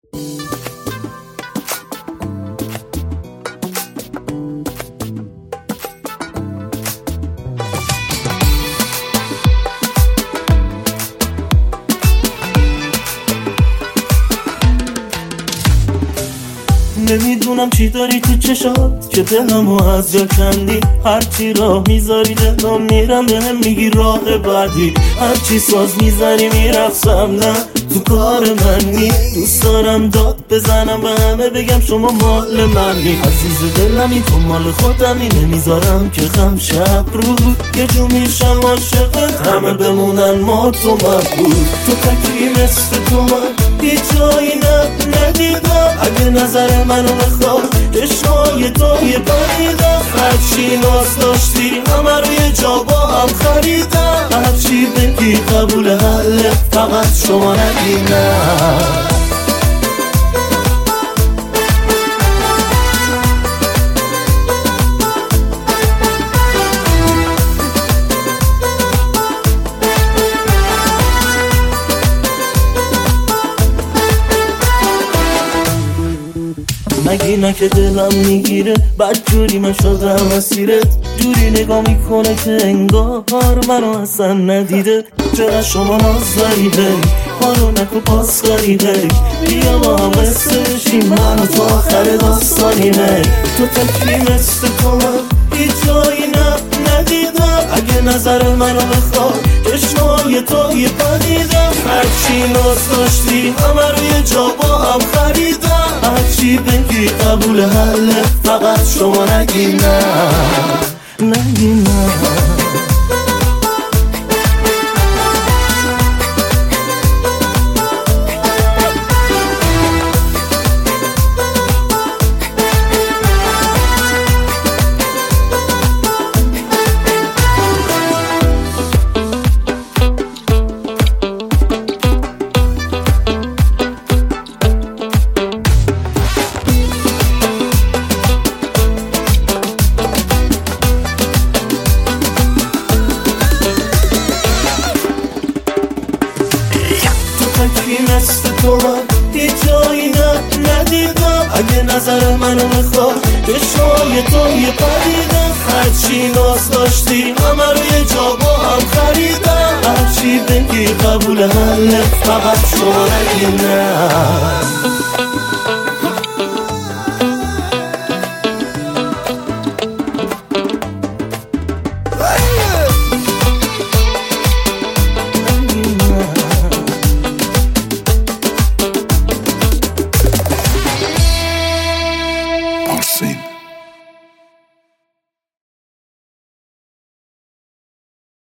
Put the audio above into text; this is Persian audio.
نمیدونم چی داری تو چشات که دلمو از جا کندی. هرچی راه میذاری دلم میرم بهم میگی راه بعدی. هرچی ساز میزنی میرقصم نه تو کار منی. دوست دارم داد بزنم به همه بگم شما مال منی. عزیز دلمی تو مال خودمی نمیذارم که غم شب رو. یه جو میشم عاشقت همه بمونن ما تو مبود. تو تکی مثل تو من هیچ جایی ندیدم. اگه نظر منو بخواه چشمای تو یه پریدم. هرچی ناز داشتی همه رو یه جا با هم خریدم. هرچی بگی قبول حله فقط شما نگی نه. مگه نه که دلم میگیره بد جوری من شدم اسیرت. جوری نگاه میکنه که انگار منو اصلا ندیده. چرا شما نازداری هی حالو نکو پاس کاری هی. بیا با هم قصه بشیم منو تو آخر داستانی هی. تو تکی مثل تو من هیچ جایی ندیدم. اگه نظر منو بخواه چشمای تو یه پدیدم. هرچی ناز داشتی همه رو یه جا با هم خریدم. هرچی بگی قبول حله فقط شما نگی نه. نگی نه. مثل تو من هیچ جایی ندیدم. اگه نظر منو بخواه چشمای تو یه پدیدم. هرچی ناز داشتی همه رو یه جا با هم خریدم. هرچی بگی قبول حله فقط شما نگی نه. Sing.